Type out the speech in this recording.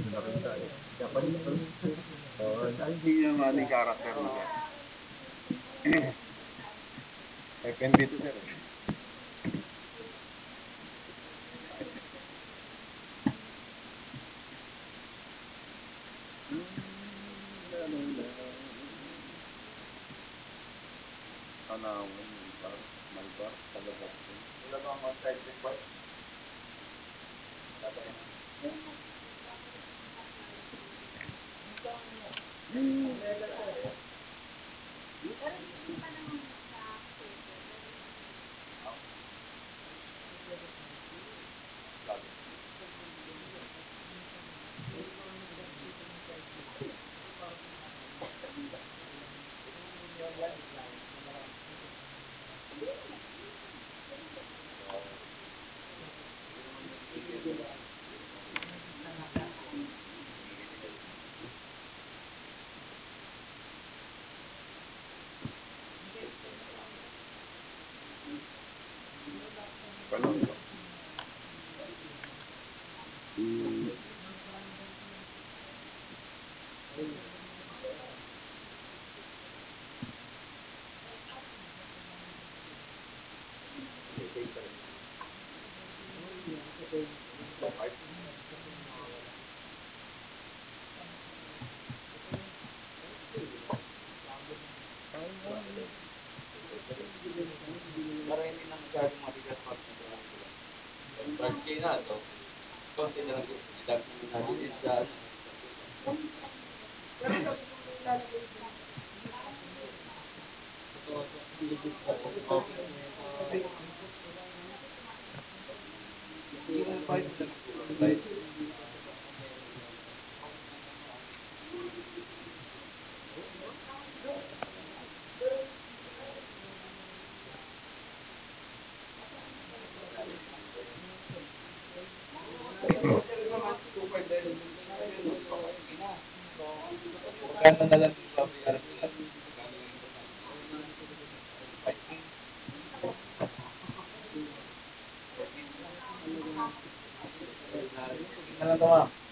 Hindi niya maling character mo sir. FNB to sir. Tanawan, Malbar, Talabat. Wala ba ang on-site report? Wala ba yan? Marami na masyadong mabigat pa. Branche na ito. Konti na lang idag natin din sa ano. Yung price na ng kulang price. Magkano na lang yung babayaran nila? Magkano yung importante? Sige na lang ito ma'am.